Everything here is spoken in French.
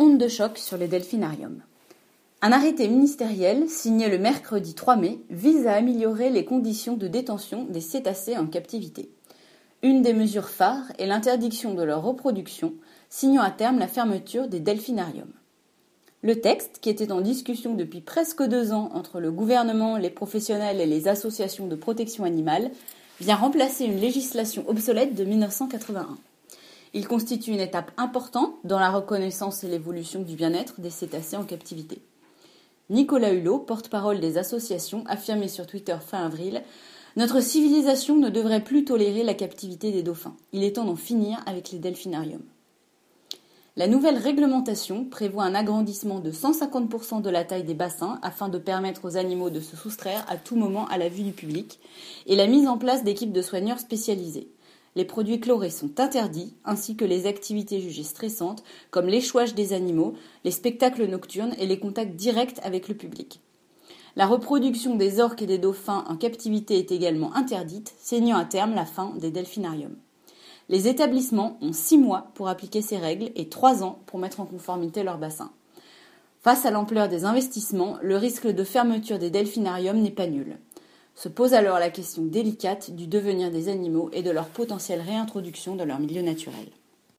Onde de choc sur les delphinariums. Un arrêté ministériel, signé le mercredi 3 mai, vise à améliorer les conditions de détention des cétacés en captivité. Une des mesures phares est l'interdiction de leur reproduction, signant à terme la fermeture des delphinariums. Le texte, qui était en discussion depuis presque 2 ans entre le gouvernement, les professionnels et les associations de protection animale, vient remplacer une législation obsolète de 1981. Il constitue une étape importante dans la reconnaissance et l'évolution du bien-être des cétacés en captivité. Nicolas Hulot, porte-parole des associations, affirmait sur Twitter fin avril « Notre civilisation ne devrait plus tolérer la captivité des dauphins. Il est temps d'en finir avec les delphinariums. » La nouvelle réglementation prévoit un agrandissement de 150% de la taille des bassins afin de permettre aux animaux de se soustraire à tout moment à la vue du public et la mise en place d'équipes de soigneurs spécialisés. Les produits chlorés sont interdits, ainsi que les activités jugées stressantes, comme l'échouage des animaux, les spectacles nocturnes et les contacts directs avec le public. La reproduction des orques et des dauphins en captivité est également interdite, signant à terme la fin des delphinariums. Les établissements ont 6 mois pour appliquer ces règles et 3 ans pour mettre en conformité leur bassin. Face à l'ampleur des investissements, le risque de fermeture des delphinariums n'est pas nul. Se pose alors la question délicate du devenir des animaux et de leur potentielle réintroduction dans leur milieu naturel.